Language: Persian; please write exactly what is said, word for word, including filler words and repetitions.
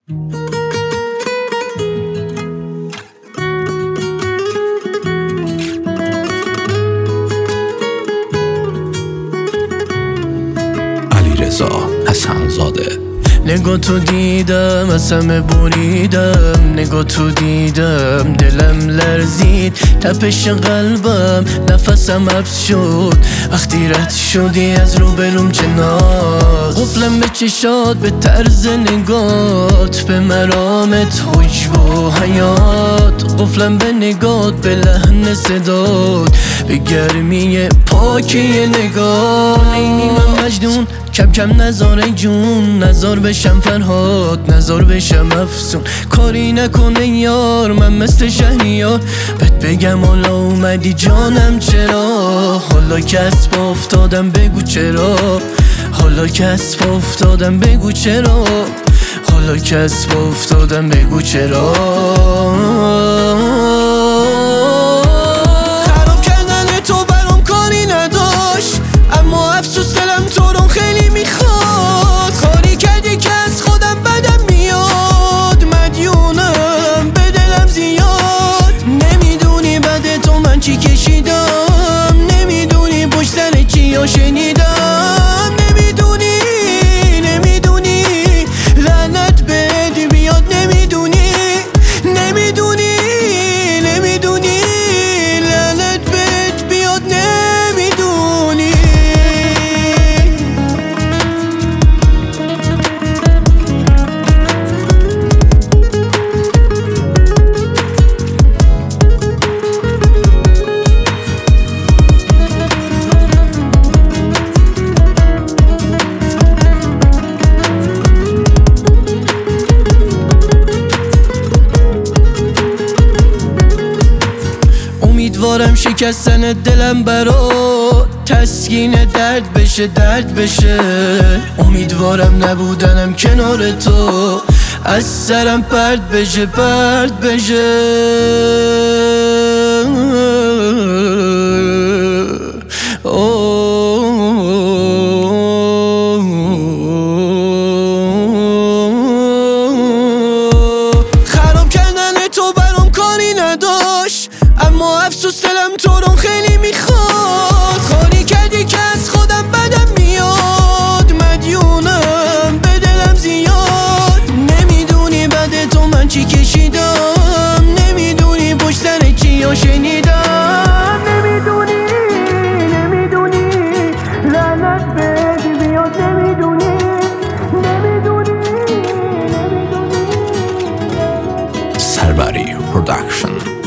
علیرضا حسن‌زاده. نگاه تو دیدم از همه بریدم، نگاه تو دیدم دلم لرزید، تپش قلبم نفسم حبس شد وقتی رد شدی از روبروم کنار. قفلم به چشات، به طرز نگات، به مرامت، حجب و حیات. قفلم به نگات، به لحن صدات، به گرمی پاکی نگات. نیمی من مجنون، کم کم نزار ای جون، نزار بشم فرهاد، نزار بشم افسون. کاری نکنه یار، من مثل شهریار بهت بگم حالا اومدی جانم چرا. حالا که از پا افتادم بگو چرا، حالا که از پا افتادم بگو چرا، حالا که از پا افتادم بگو چرا. خراب کردن تو برام کاری نداشت، اما افسوس دلم تو رو خیلی میخواست. کاری کردی که از خودم بدم میاد، مدیونم به دلم زیاد. نمیدونی بعد تو من چی کشیدم، نمیدونی پشت سر چیا شنیدم. نمیدونی نمیدونی لعنت بهت بیاد. نمیدونی نمیدونی نمیدونی لعنت بهت بیاد. نمیدونی امیدوارم شکستن دلم برات تسکین درد بشه، درد بشه. امیدوارم نبودنم کنار تو از سرم پرد بشه، پرد بشه. خراب کردن تو برام کاری نداشت، اما افسوس دلم تو رو خیلی میخواست. کاری کردی که از خودم بدم میاد، مدیونم به دلم زیاد. نمیدونی بعد تو من چی کشیدم، نمیدونی پشت سر چیا شنیدم. نمیدونی نمیدونی لعنت بهت بیاد. نمیدونی نمیدونی نمیدونی سربری پروداکشن.